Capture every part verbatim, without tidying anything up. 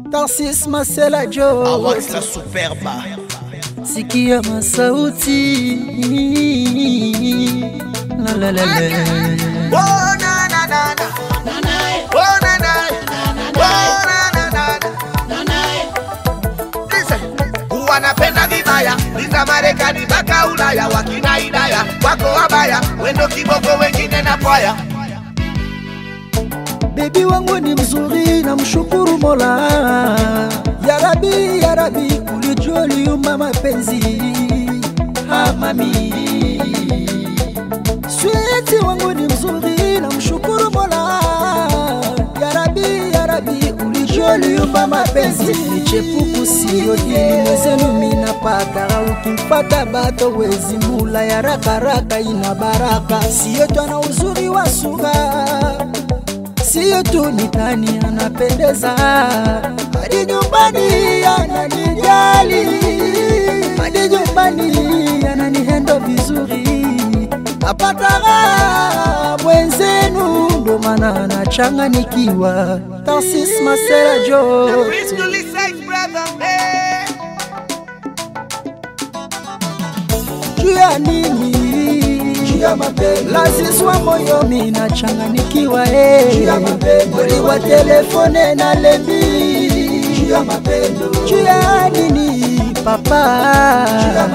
Tarsis Masela Joe Awax la superba Sikia masauti La la la la Oh na na na na Oh na na Oh na na na na Listen Wanapenda vibaya Liza Marekani baka Ulaya Wakina Idaya Wako wabaya Wendo kiboko wengine na pwaya Baby wangu ni mzuri na mshukuru Mola. Ya Rabbi, ya Rabbi, ulijua uliumba mapenzi. Ah mami. Sweeti wangu ni mzuri na mshukuru Mola. Ya Rabbi, ya Rabbi, ulijua uliumba mapenzi. Nichepuku siyo dini mwezenu mina pata. Ukimpata bato wezi mula ya raka raka ina baraka. Siyo twana uzuri wa sura. Siyo tu mitani anapendeza. Hadi nyumbani ananijali. Hadi nyumbani ananihendo vizuri. Apatara mwenzenu ndo maana anachanganikiwa. Tarsis Masela Joe Jua nini laziswa moyo mina changanikiwa eh Boli wa telefone na lembi Jua nini papa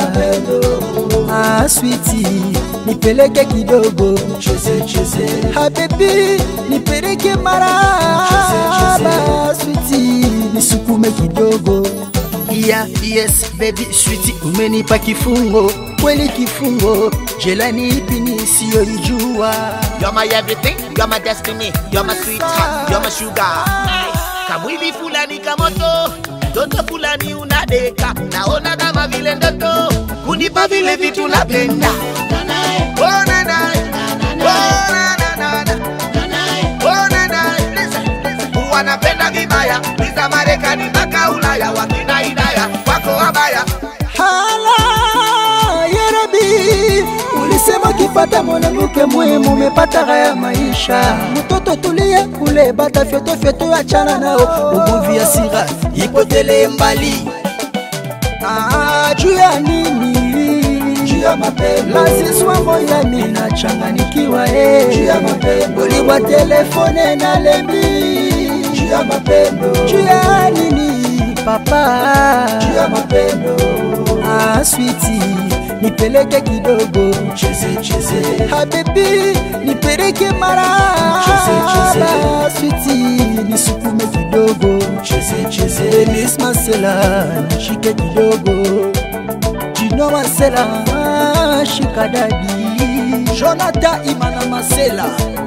Ah sweetie nipeleke kidogo cheze cheze Ha baby nipeleke maraba Sweetie nisukume kidogo Yeah, yes, baby, sweetie, umenipa kifungo kweli kifungo jelani ipini siyo ijua. You're my everything, you're my destiny, you're my sweetheart, you're my sugar. Kamwili fulani kamoto, toto fulani unadeka. Naona kama vile ndoto, kunipa vile vitu napenda. Oh na na, oh na na na na, oh na na. Listen, listen. Wanapenda vibaya, Liza Marekani baka Ulaya wakina Idaya, wako wabaya. Hala, ya Rabbi, ulisema kipata mwanamke muhimu umepata haya maisha. Mtoto tulie kule bata fyoto fyoto achana nao. Ugomvi ya sira ipotele mbali. Ah, juu ya nini? Juu ya mapenzi. Laziswa moyo mina changanikiwa eh. Juu ya mapenzi. Boli wa telefone na lembi. Juu ya mapenzi. Juu ya nini? Papa juu ya mapendo Ah sweetie nipeleke kidogo cheze cheze Ha baby nipeleke mara cheze cheze Sweetie nisukume kidogo cheze cheze Tarsis Masela shike kidogo Jino Masela shika dadi Jonathan Imana Masela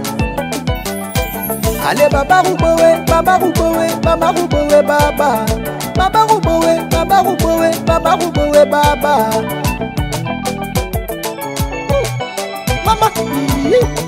Ale baba rubowe, baba rubowe, baba rubowe, baba Baba rubowe, baba rubowe, baba rubowe, baba Mama